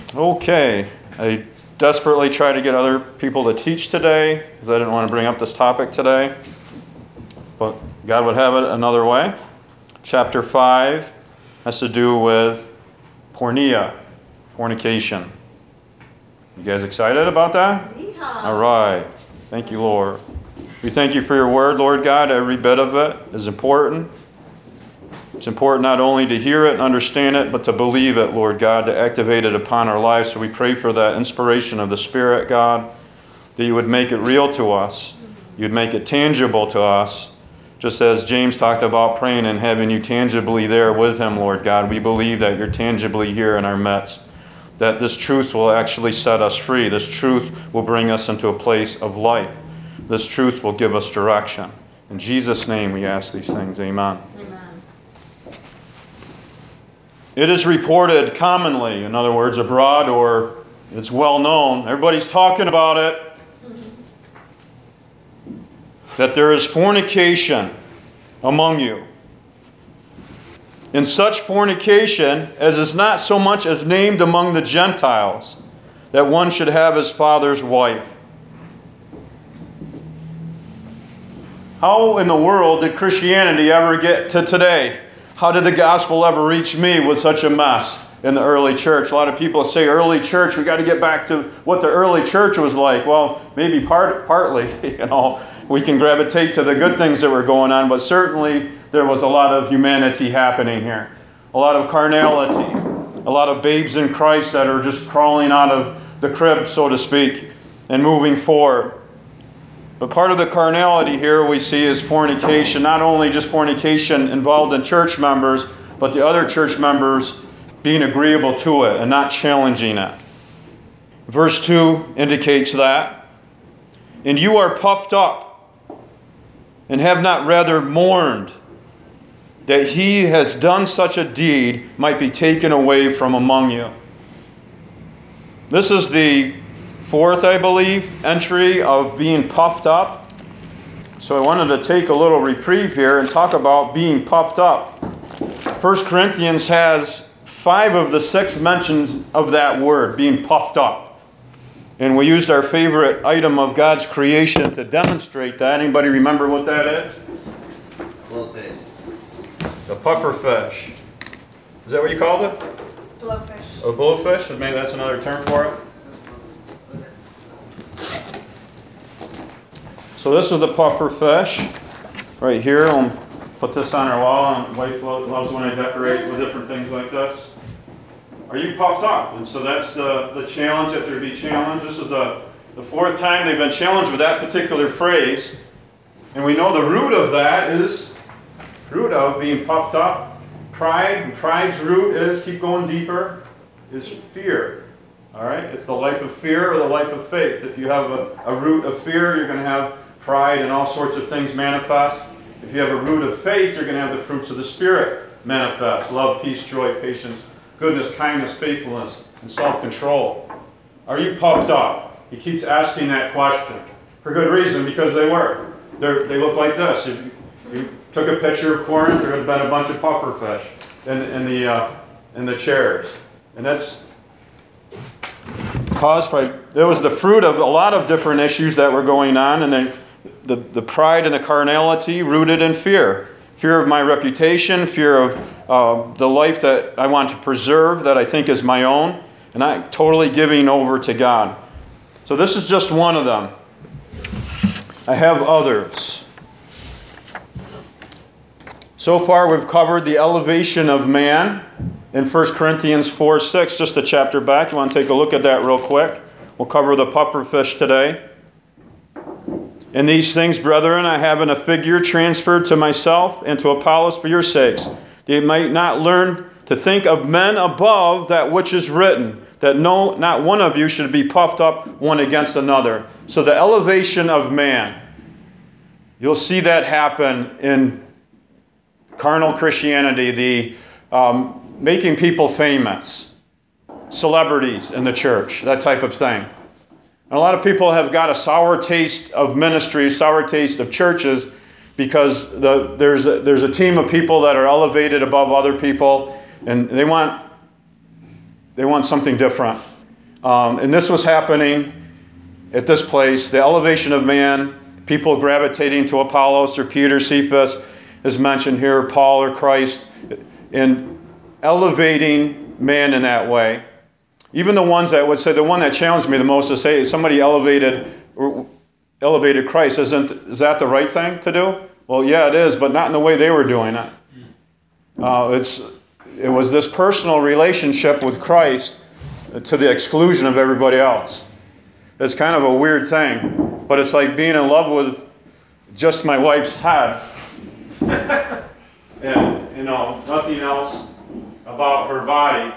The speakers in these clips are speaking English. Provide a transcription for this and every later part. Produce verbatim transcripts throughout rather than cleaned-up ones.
Okay, I desperately try to get other people to teach today because I didn't want to bring up this topic today, but God would have it another way. Chapter five has to do with porneia, fornication. You guys excited about that? Yeehaw. All right. Thank you, Lord. We thank you for your word, Lord God. Every bit of it is important. It's important not only to hear it and understand it, but to believe it, Lord God, to activate it upon our lives. So we pray for that inspiration of the Spirit, God, that you would make it real to us. You'd make it tangible to us. Just as James talked about praying and having you tangibly there with him, Lord God, we believe that you're tangibly here in our midst, that this truth will actually set us free. This truth will bring us into a place of light. This truth will give us direction. In Jesus' name we ask these things. Amen. Amen. It is reported commonly, in other words, abroad, or it's well known, everybody's talking about it, that there is fornication among you. And such fornication as is not so much as named among the Gentiles, that one should have his father's wife. How in the world did Christianity ever get to today? How did the gospel ever reach me with such a mess in the early church? A lot of people say early church, we got to get back to what the early church was like. Well, maybe part, partly, you know, we can gravitate to the good things that were going on, but certainly there was a lot of humanity happening here. A lot of carnality, a lot of babes in Christ that are just crawling out of the crib, so to speak, and moving forward. But part of the carnality here we see is fornication, not only just fornication involved in church members, but the other church members being agreeable to it and not challenging it. Verse two indicates that. And you are puffed up, and have not rather mourned, that he has done such a deed might be taken away from among you. This is the fourth, I believe, entry of being puffed up. So I wanted to take a little reprieve here and talk about being puffed up. First Corinthians has five of the six mentions of that word, being puffed up. And we used our favorite item of God's creation to demonstrate that. Anybody remember what that is? Blowfish. The puffer fish. Is that what you called it? Blowfish. A blowfish? Maybe that's another term for it. So this is the puffer fish right here. I'll put this on our wall. And wife loves when I decorate with different things like this. Are you puffed up? And so that's the, the challenge, that there be challenged. This is the, the fourth time they've been challenged with that particular phrase. And we know the root of that is, root of being puffed up, pride. And pride's root is, keep going deeper, is fear. All right? It's the life of fear or the life of faith. If you have a, a root of fear, you're going to have pride and all sorts of things manifest. If you have a root of faith, you're going to have the fruits of the Spirit manifest. Love, peace, joy, patience, goodness, kindness, faithfulness, and self-control. Are you puffed up? He keeps asking that question. For good reason, because they were. They're, they look like this. If you took a picture of Corinth, there had been a bunch of puffer fish in, in, the, uh, in the chairs. And that's caused by, there was the fruit of a lot of different issues that were going on, and they, the, the pride and the carnality rooted in fear. Fear of my reputation, fear of uh, the life that I want to preserve, that I think is my own, and I'm totally giving over to God. So this is just one of them. I have others. So far we've covered the elevation of man in First Corinthians four six, just a chapter back. You want to take a look at that real quick? We'll cover the pufferfish today. And these things, brethren, I have in a figure transferred to myself and to Apollos for your sakes, that you might not learn to think of men above that which is written, that no, not one of you should be puffed up one against another. So the elevation of man, you'll see that happen in carnal Christianity, the um, making people famous, celebrities in the church, that type of thing. And a lot of people have got a sour taste of ministry, sour taste of churches, because the, there's, a, there's a team of people that are elevated above other people, and they want, they want something different. Um, and this was happening at this place, the elevation of man, people gravitating to Apollos or Peter, Cephas is mentioned here, Paul or Christ, and elevating man in that way. Even the ones that would say, the one that challenged me the most is say somebody elevated elevated Christ. Isn't is that the right thing to do? Well, yeah, it is, but not in the way they were doing it. Uh, it's it was this personal relationship with Christ to the exclusion of everybody else. It's kind of a weird thing, but it's like being in love with just my wife's head, and you know nothing else about her body.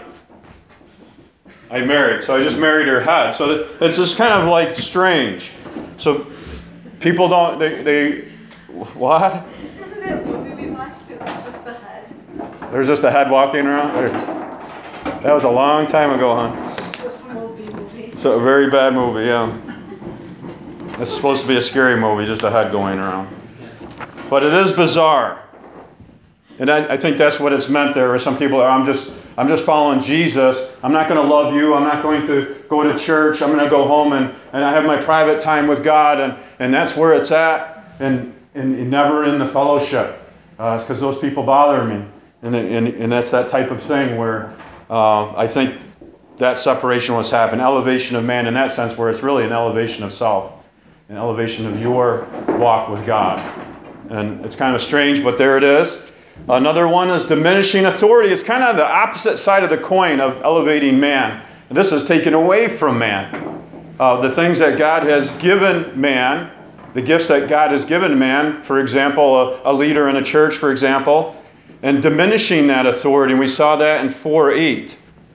I married, so I just married her head. So it's just kind of like strange. So people don't, they, they what? That movie we watched, it was just the head. There's just a head walking around? That was a long time ago, huh? It's a movie movie. It's a very bad movie, yeah. It's supposed to be a scary movie, just a head going around. But it is bizarre. And I, I think that's what it's meant there. Some people are, I'm just, I'm just following Jesus. I'm not going to love you. I'm not going to go to church. I'm going to go home and, and I have my private time with God. And, and that's where it's at. And, and, and never in the fellowship. Because uh, those people bother me. And, and, and that's that type of thing where uh, I think that separation was happening. Elevation of man in that sense where it's really an elevation of self. An elevation of your walk with God. And it's kind of strange, but there it is. Another one is diminishing authority. It's kind of the opposite side of the coin of elevating man. This is taken away from man. Uh, the things that God has given man, the gifts that God has given man, for example, a, a leader in a church, for example, and diminishing that authority. And we saw that in four eight.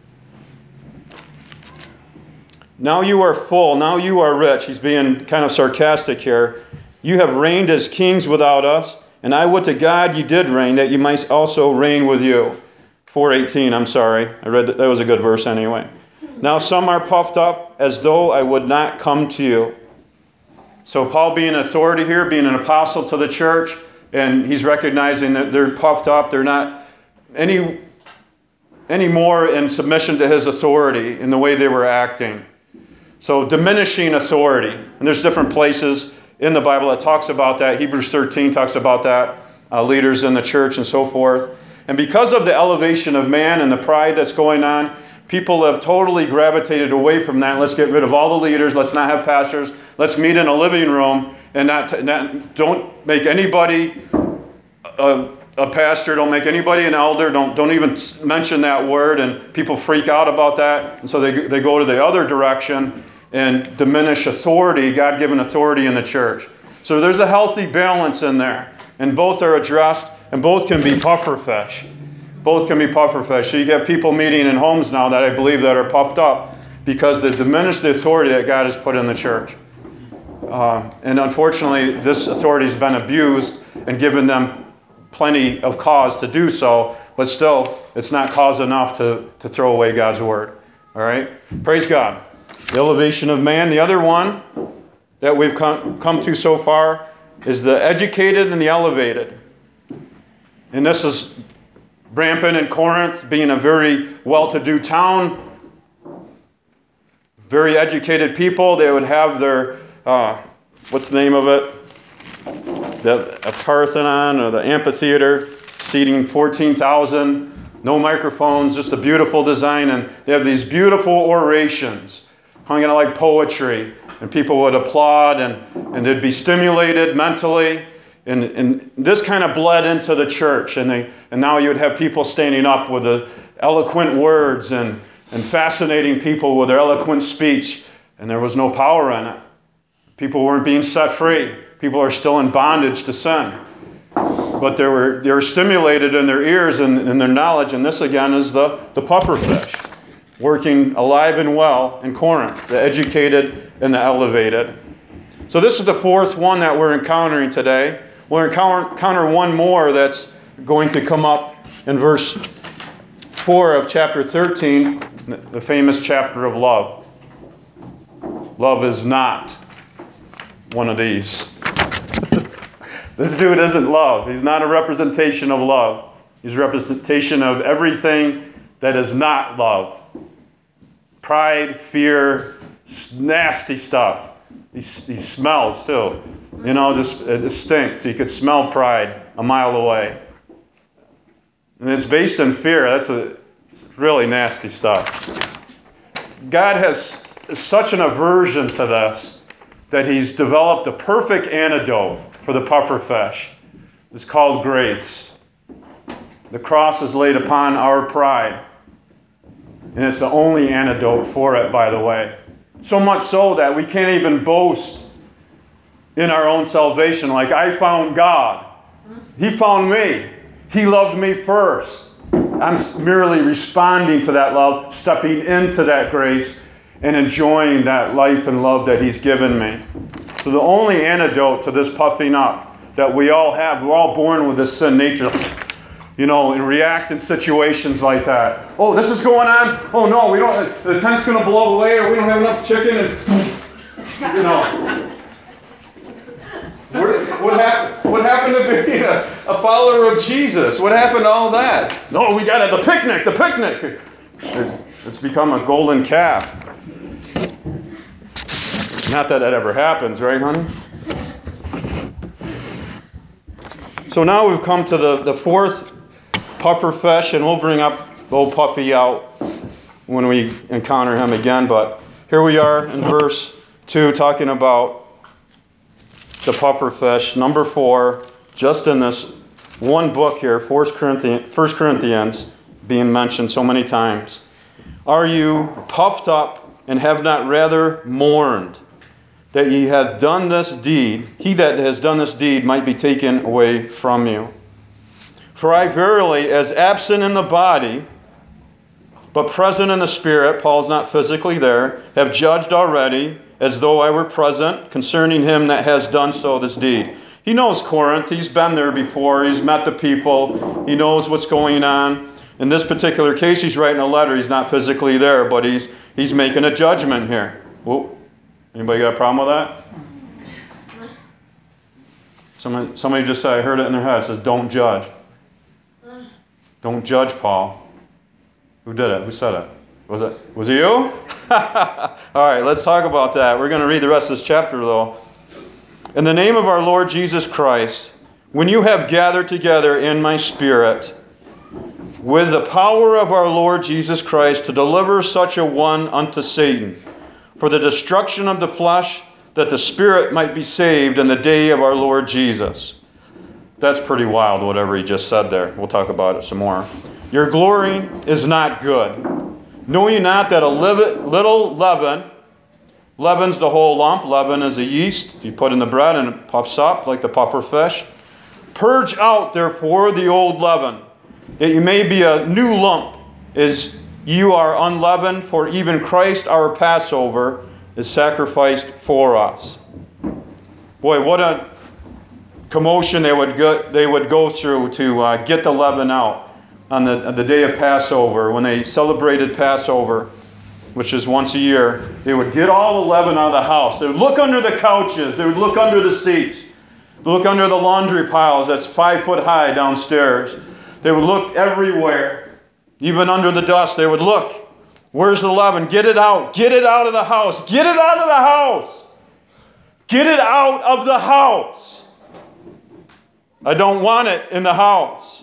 Now you are full, now you are rich. He's being kind of sarcastic here. You have reigned as kings without us. And I would to God you did reign, that you might also reign with you. four eighteen, I'm sorry. I read that. That was a good verse anyway. Now some are puffed up as though I would not come to you. So Paul being an authority here, being an apostle to the church, and he's recognizing that they're puffed up. They're not any, any more in submission to his authority in the way they were acting. So diminishing authority. And there's different places in the Bible that talks about that. Hebrews thirteen talks about that. Uh, leaders in the church and so forth. And because of the elevation of man and the pride that's going on, people have totally gravitated away from that. Let's get rid of all the leaders. Let's not have pastors. Let's meet in a living room and not, not don't make anybody a, a pastor. Don't make anybody an elder. Don't don't even mention that word. And people freak out about that. And so they they go to the other direction and diminish authority, God-given authority in the church. So there's a healthy balance in there. And both are addressed, and both can be pufferfish. Both can be pufferfish. So you get people meeting in homes now that I believe that are puffed up because they diminish the authority that God has put in the church. Uh, and unfortunately, this authority has been abused and given them plenty of cause to do so, but still, it's not cause enough to, to throw away God's word. All right? Praise God. The elevation of man. The other one that we've come, come to so far is the educated and the elevated. And this is rampant in Corinth, being a very well-to-do town. Very educated people. They would have their, uh, what's the name of it? The a Parthenon or the amphitheater, seating fourteen thousand. No microphones, just a beautiful design. And they have these beautiful orations, kind of like poetry. And people would applaud and, and they'd be stimulated mentally. And, and this kind of bled into the church. And, they, and now you would have people standing up with the eloquent words and, and fascinating people with their eloquent speech. And there was no power in it. People weren't being set free. People are still in bondage to sin. But they were, they were stimulated in their ears and in their knowledge. And this again is the, the pufferfish, working alive and well in Corinth, the educated and the elevated. So this is the fourth one that we're encountering today. We'll encounter, encounter one more that's going to come up in verse four of chapter thirteen, the famous chapter of love. Love is not one of these. This dude isn't love. He's not a representation of love. He's a representation of everything that is not love. Pride, fear, nasty stuff. These, these smells too. You know, just it stinks. You could smell pride a mile away. And it's based in fear. That's a it's really nasty stuff. God has such an aversion to this that he's developed a perfect antidote for the pufferfish. It's called grace. The cross is laid upon our pride. And it's the only antidote for it, by the way. So much so that we can't even boast in our own salvation. Like, I found God. He found me. He loved me first. I'm merely responding to that love, stepping into that grace, and enjoying that life and love that he's given me. So the only antidote to this puffing up that we all have, we're all born with this sin nature, you know, and react in situations like that. Oh, this is going on. Oh, no, we don't. The tent's going to blow away, or we don't have enough chicken. And, you know. What, what, happened, what happened to being a, a follower of Jesus? What happened to all that? No, we got it. The picnic, the picnic. It's become a golden calf. Not that that ever happens, right, honey? So now we've come to the, the fourth pufferfish, and we'll bring up old Puffy out when we encounter him again. But here we are in verse two, talking about the pufferfish. Number four, just in this one book here, First Corinthians, First Corinthians, being mentioned so many times. Are you puffed up and have not rather mourned that ye have done this deed? He that has done this deed might be taken away from you. For I verily, as absent in the body, but present in the spirit, Paul's not physically there, have judged already, as though I were present, concerning him that has done so this deed. He knows Corinth. He's been there before. He's met the people. He knows what's going on. In this particular case, he's writing a letter. He's not physically there, but he's he's making a judgment here. Whoa. Anybody got a problem with that? Somebody, somebody just said, I heard it in their head. It says, don't judge. Don't judge, Paul. Who did it? Who said it? Was it was it you? All right, let's talk about that. We're going to read the rest of this chapter, though. In the name of our Lord Jesus Christ, when you have gathered together in my spirit, with the power of our Lord Jesus Christ, to deliver such a one unto Satan, for the destruction of the flesh, that the spirit might be saved in the day of our Lord Jesus. That's pretty wild, whatever he just said there. We'll talk about it some more. Your glorying is not good. Know ye not that a little leaven leavens the whole lump? Leaven is a yeast you put in the bread and it puffs up like the puffer fish. Purge out, therefore, the old leaven, that you may be a new lump, as you are unleavened. For even Christ our Passover is sacrificed for us. Boy, what a commotion they would go, they would go through to uh, get the leaven out on the, on the day of Passover. When they celebrated Passover, which is once a year, they would get all the leaven out of the house. They would look under the couches. They would look under the seats. Look under the laundry piles that's five foot high downstairs. They would look everywhere. Even under the dust, they would look. Where's the leaven? Get it out. Get it out of the house. Get it out of the house. Get it out of the house. I don't want it in the house.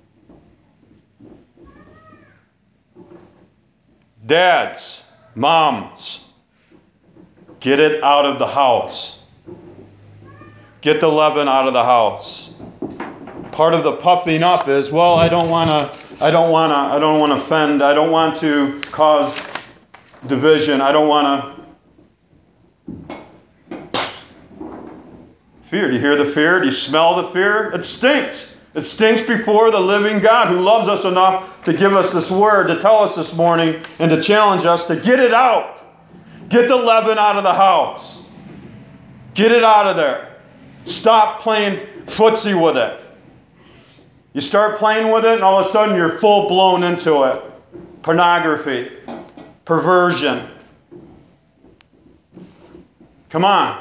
Dads, moms, get it out of the house. Get the leaven out of the house. Part of the puffing up is, well, I don't want to, I don't want to, I don't want to offend, I don't want to cause division, I don't want to. Fear. Do you hear the fear? Do you smell the fear? It stinks. It stinks before the living God, who loves us enough to give us this word, to tell us this morning, and to challenge us to get it out. Get the leaven out of the house. Get it out of there. Stop playing footsie with it. You start playing with it, and all of a sudden you're full blown into it. Pornography. Perversion. Come on.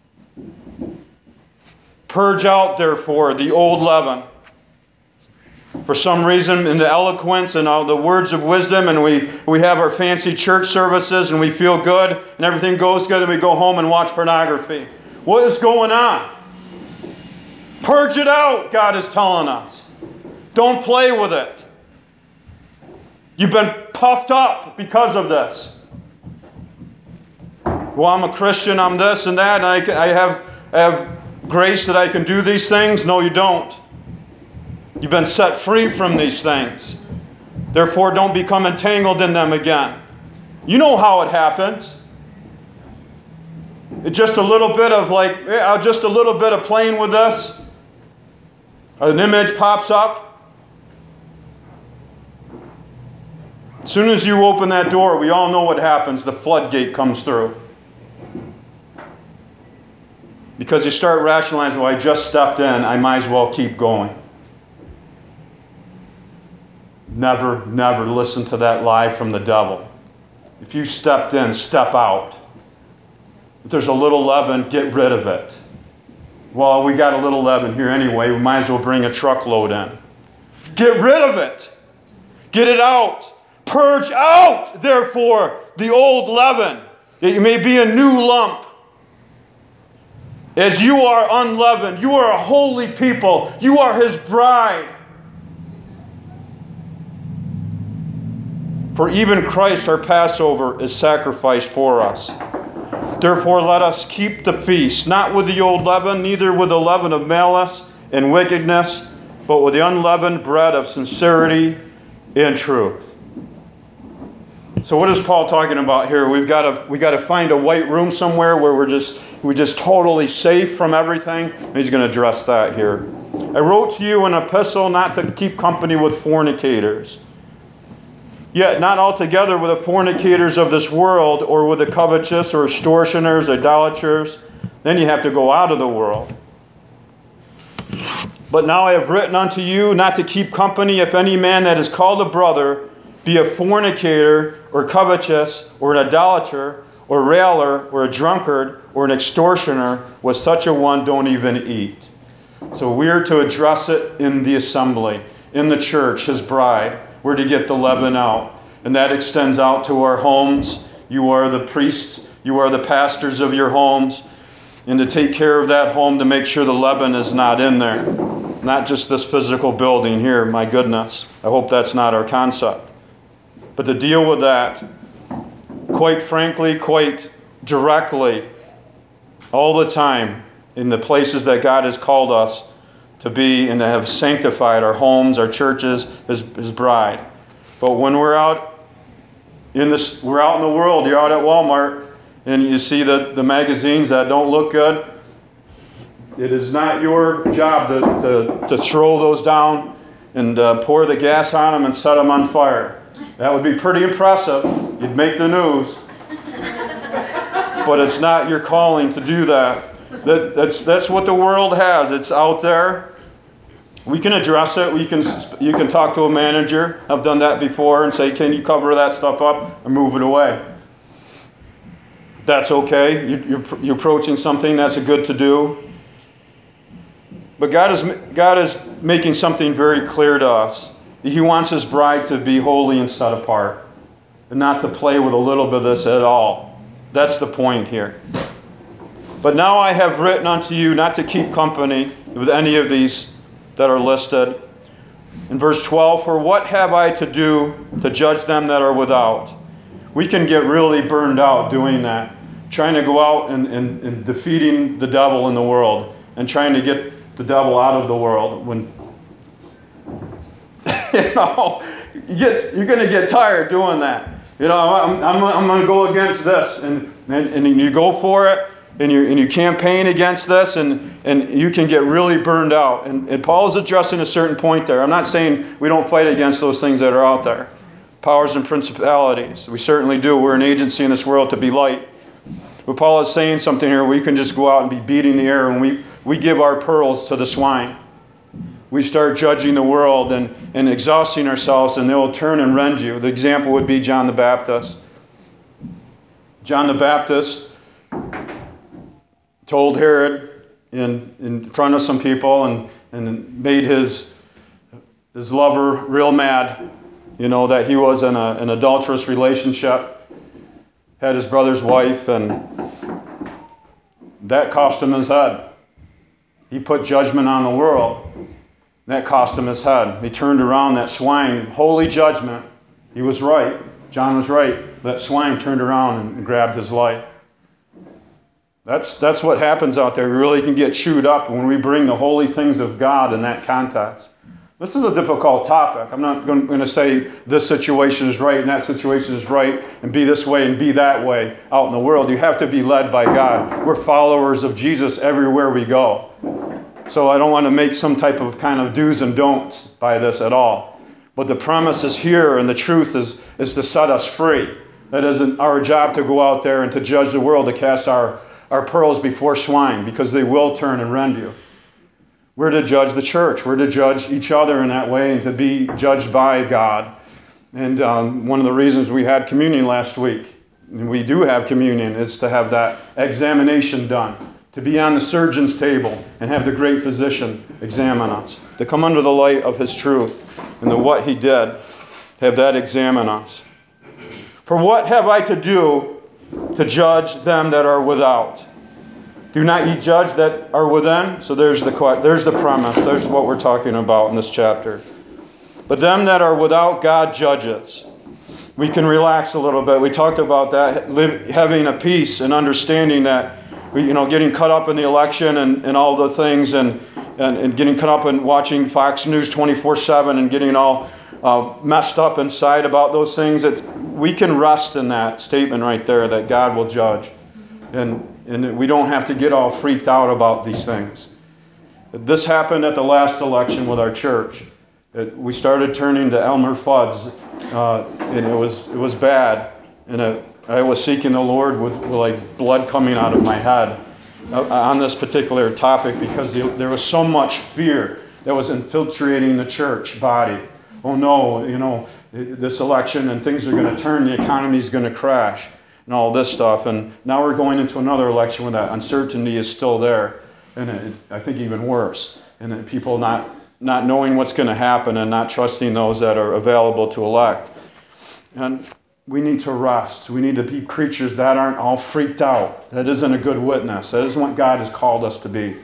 Purge out, therefore, the old leaven. For some reason, in the eloquence and all the words of wisdom, and we, we have our fancy church services and we feel good and everything goes good, and we go home and watch pornography. What is going on? Purge it out, God is telling us. Don't play with it. You've been puffed up because of this. Well, I'm a Christian, I'm this and that, and I, can, I, have, I have grace that I can do these things. No, you don't. You've been set free from these things. Therefore, don't become entangled in them again. You know how it happens. It's just a little bit of like, just a little bit of playing with this. An image pops up. As soon as you open that door, we all know what happens. The floodgate comes through. Because you start rationalizing, well, I just stepped in, I might as well keep going. Never, never listen to that lie from the devil. If you stepped in, step out. If there's a little leaven, get rid of it. Well, we got a little leaven here anyway, we might as well bring a truckload in. Get rid of it. Get it out. Purge out, therefore, the old leaven. It may be a new lump. As you are unleavened, you are a holy people. You are His bride. For even Christ, our Passover, is sacrificed for us. Therefore, let us keep the feast, not with the old leaven, neither with the leaven of malice and wickedness, but with the unleavened bread of sincerity and truth. So what is Paul talking about here? We've got to we got to find a white room somewhere where we're just we're just totally safe from everything. And he's going to address that here. I wrote to you an epistle not to keep company with fornicators. Yet not altogether with the fornicators of this world, or with the covetous, or extortioners, idolaters. Then you have to go out of the world. But now I have written unto you not to keep company if any man that is called a brother be a fornicator, or covetous, or an idolater, or railer, or a drunkard, or an extortioner. With such a one don't even eat. So we are to address it in the assembly, in the church, His bride. We're to get the leaven out. And that extends out to our homes. You are the priests. You are the pastors of your homes. And to take care of that home to make sure the leaven is not in there. Not just this physical building here, my goodness. I hope that's not our concept. But to deal with that, quite frankly, quite directly, all the time, in the places that God has called us to be and to have sanctified our homes, our churches, His, His bride. But when we're out in this, we're out in the world, you're out at Walmart, and you see the, the magazines that don't look good, it is not your job to, to, to throw those down and uh, pour the gas on them and set them on fire. That would be pretty impressive. You'd make the news. But it's not your calling to do that. That that's that's what the world has. It's out there. We can address it. We can you can talk to a manager. I've done that before and say, "Can you cover that stuff up and move it away?" That's okay. You, you're you're approaching something that's a good to do. But God is God is making something very clear to us. He wants His bride to be holy and set apart, and not to play with a little bit of this at all. That's the point here. But now I have written unto you not to keep company with any of these that are listed. In verse twelve, for what have I to do to judge them that are without? We can get really burned out doing that. Trying to go out and, and, and defeating the devil in the world. And trying to get the devil out of the world. When you know, you get, you're going to get tired doing that. You know, I'm, I'm, I'm going to go against this. And, and, and you go for it. And you, and you campaign against this, and, and you can get really burned out. And, and Paul is addressing a certain point there. I'm not saying we don't fight against those things that are out there. Powers and principalities. We certainly do. We're an agency in this world to be light. But Paul is saying something here. We can just go out and be beating the air, and we, we give our pearls to the swine. We start judging the world and, and exhausting ourselves, and they'll turn and rend you. The example would be John the Baptist. John the Baptist told Herod in, in front of some people and, and made his his lover real mad, you know, that he was in a, an adulterous relationship, had his brother's wife, and that cost him his head. He put judgment on the world. That cost him his head. He turned around, that swine, holy judgment. He was right. John was right. That swine turned around and grabbed his life. That's, that's what happens out there. We really can get chewed up when we bring the holy things of God in that context. This is a difficult topic. I'm not going to say this situation is right and that situation is right and be this way and be that way out in the world. You have to be led by God. We're followers of Jesus everywhere we go. So I don't want to make some type of kind of do's and don'ts by this at all. But the promise is here, and the truth is, is to set us free. That isn't our job to go out there and to judge the world, to cast our, our pearls before swine, because they will turn and rend you. We're to judge the church. We're to judge each other in that way and to be judged by God. And um, one of the reasons we had communion last week, and we do have communion, is to have that examination done. To be on the surgeon's table and have the great physician examine us. To come under the light of his truth and the what he did. Have that examine us. For what have I to do to judge them that are without? Do not ye judge that are within? So there's the there's the premise. There's what we're talking about in this chapter. But them that are without, God judges. We can relax a little bit. We talked about that, live, having a peace and understanding that, you know, getting caught up in the election and, and all the things, and, and, and getting caught up in watching Fox News twenty-four seven and getting all uh, messed up inside about those things. It's, we can rest in that statement right there that God will judge. And, and we don't have to get all freaked out about these things. This happened at the last election with our church. It, we started turning to Elmer Fudd's, uh, and it was it was bad. And it, I was seeking the Lord with, with like blood coming out of my head uh, on this particular topic, because the, there was so much fear that was infiltrating the church body. Oh no, you know, this election and things are going to turn, the economy is going to crash, and all this stuff. And now we're going into another election where that uncertainty is still there, and it, I think even worse. And people not not knowing what's going to happen and not trusting those that are available to elect. And we need to rest. We need to be creatures that aren't all freaked out. That isn't a good witness. That isn't what God has called us to be.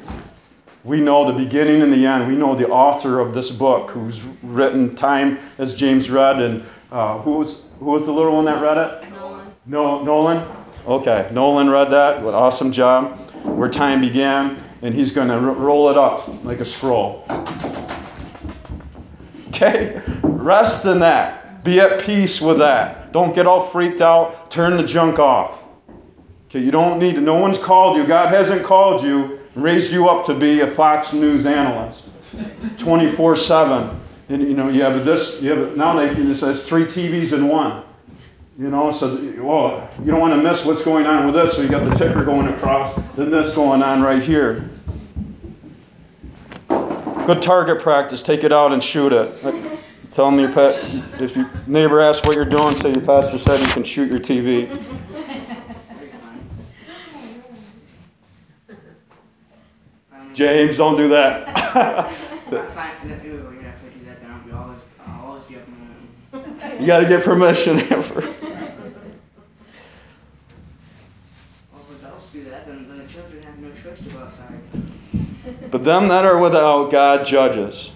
We know the beginning and the end. We know the author of this book, who's written time, as James read, and uh, who was who was the little one that read it? Nolan. No, Nolan? Okay, Nolan read that. What awesome job. Where time began, and he's going to r- roll it up like a scroll. Okay? Rest in that. Be at peace with that. Don't get all freaked out. Turn the junk off. Okay, you don't need to. No one's called you. God hasn't called you, raised you up to be a Fox News analyst, twenty-four seven. And you know you have this. You have now they it says three T Vs in one. You know, so well, you don't want to miss what's going on with this. So you got the ticker going across, then this going on right here. Good target practice. Take it out and shoot it. Tell them your pet. If your neighbor asks what you're doing, say your pastor said you can shoot your T V. James, don't do that. You got to get permission first. Well, if adults do that, then, then the children have no choice to go outside. But them that are without, God judges.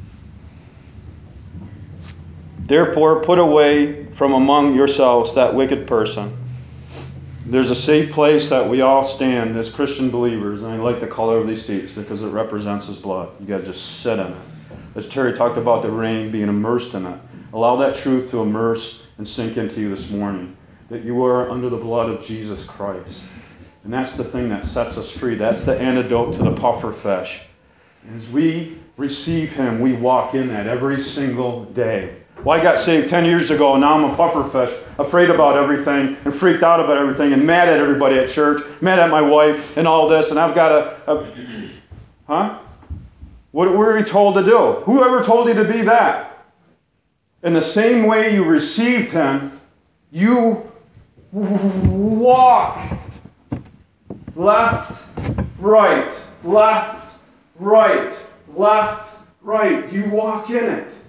Therefore, put away from among yourselves that wicked person. There's a safe place that we all stand as Christian believers, and I like the color of these seats because it represents His blood. You got to just sit in it. As Terry talked about the rain, being immersed in it. Allow that truth to immerse and sink into you this morning, that you are under the blood of Jesus Christ. And that's the thing that sets us free. That's the antidote to the puffer fish. As we receive Him, we walk in that every single day. Well, I got saved ten years ago, and now I'm a puffer fish, afraid about everything, and freaked out about everything, and mad at everybody at church, mad at my wife, and all this, and I've got a... a huh? What were we told to do? Whoever told you to be that? In the same way you received Him, you walk left, right, left, right, left, right. You walk in it.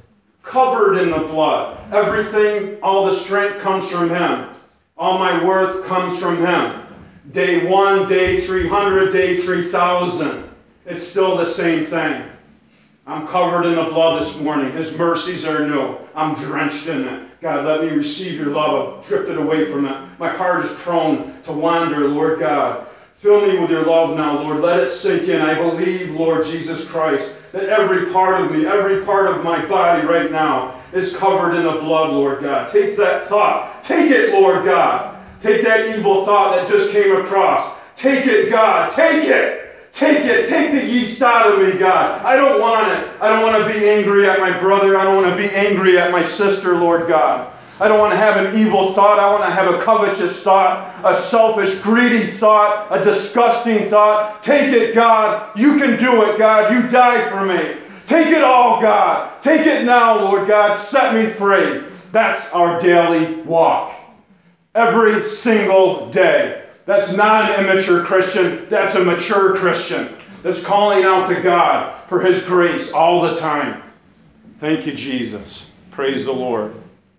Covered in the blood. Everything, all the strength comes from Him. All my worth comes from Him. Day one, day three hundred, day three thousand. It's still the same thing. I'm covered in the blood this morning. His mercies are new. I'm drenched in it. God, let me receive your love. I've drifted away from it. My heart is prone to wander, Lord God. Fill me with your love now, Lord. Let it sink in. I believe, Lord Jesus Christ, that every part of me, every part of my body right now is covered in the blood, Lord God. Take that thought. Take it, Lord God. Take that evil thought that just came across. Take it, God. Take it. Take it. Take the yeast out of me, God. I don't want it. I don't want to be angry at my brother. I don't want to be angry at my sister, Lord God. I don't want to have an evil thought. I want to have a covetous thought, a selfish, greedy thought, a disgusting thought. Take it, God. You can do it, God. You died for me. Take it all, God. Take it now, Lord God. Set me free. That's our daily walk. Every single day. That's not an immature Christian. That's a mature Christian that's calling out to God for His grace all the time. Thank you, Jesus. Praise the Lord.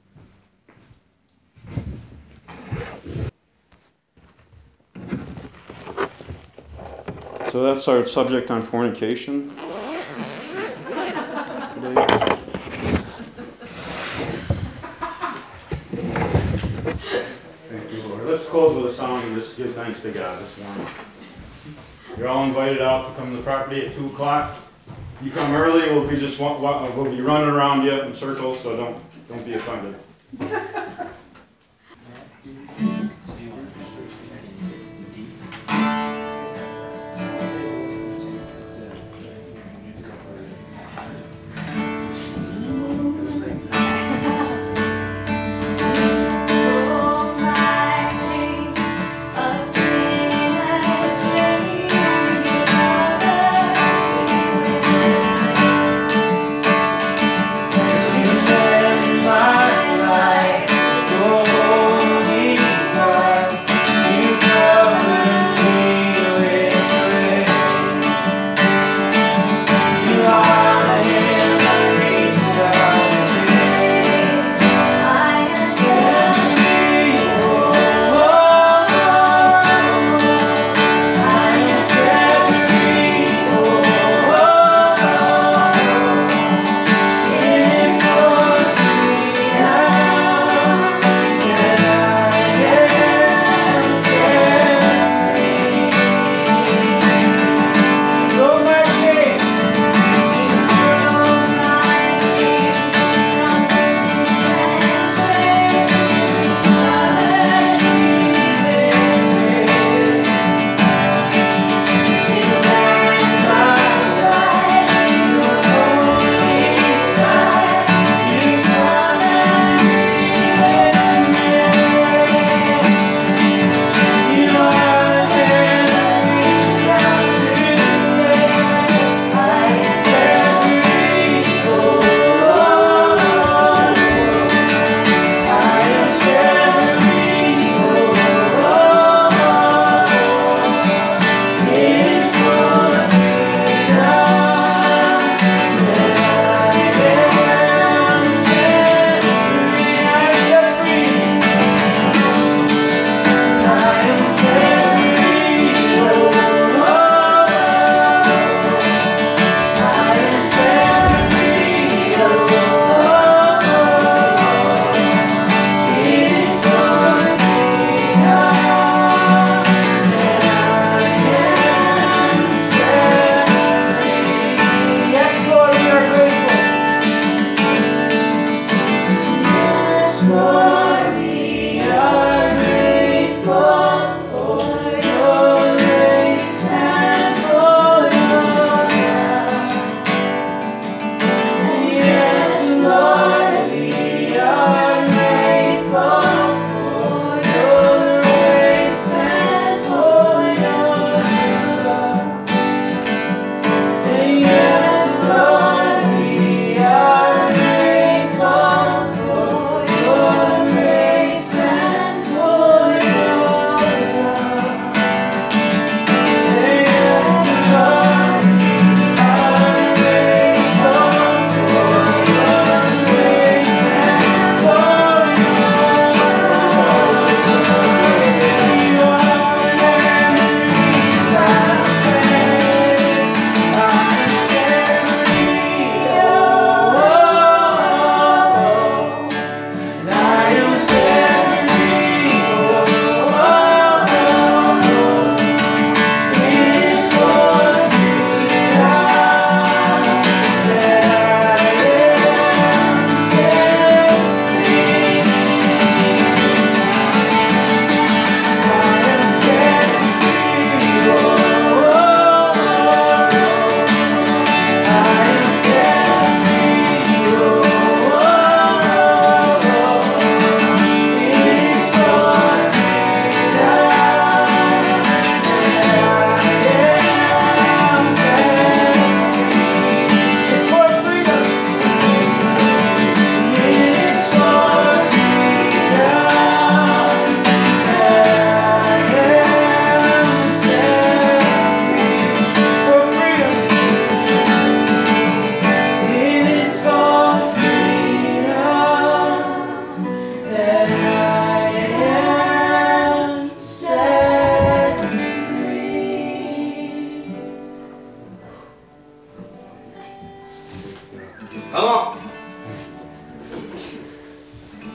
So that's our subject on fornication today. Thank you, Lord. Let's close with a song and just give thanks to God this morning. You're all invited out to come to the property at two o'clock. You come early, we'll be just we'll be running around you in circles, so don't don't be offended. My life.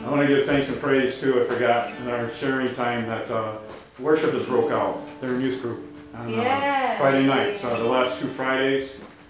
I want to give thanks and praise too. I forgot in our sharing time that uh, worship has broke out. They're a youth group on uh, Yeah. Friday nights. Uh, the last two Fridays,